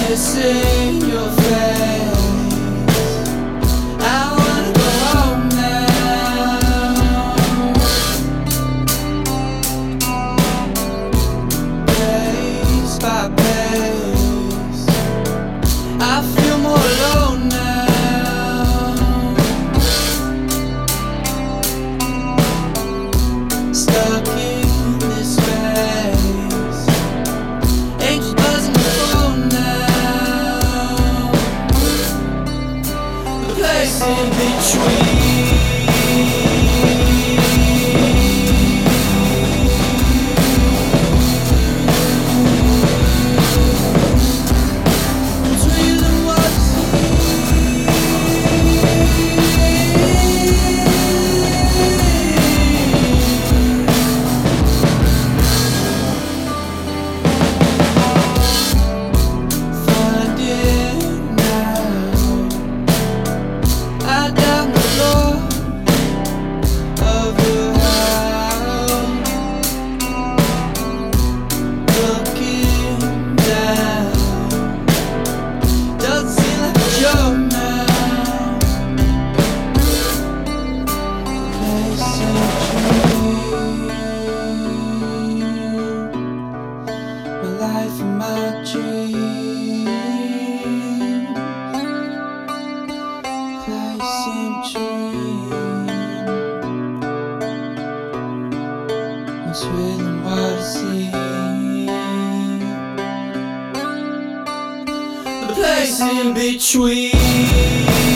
this in your face. I wanna go home now. Pace by pace, I feel more alone now. Stuck in this space, angels buzzing the phone now. The place in between. Life in my dream, place in between. What's real and what I see. The place in between.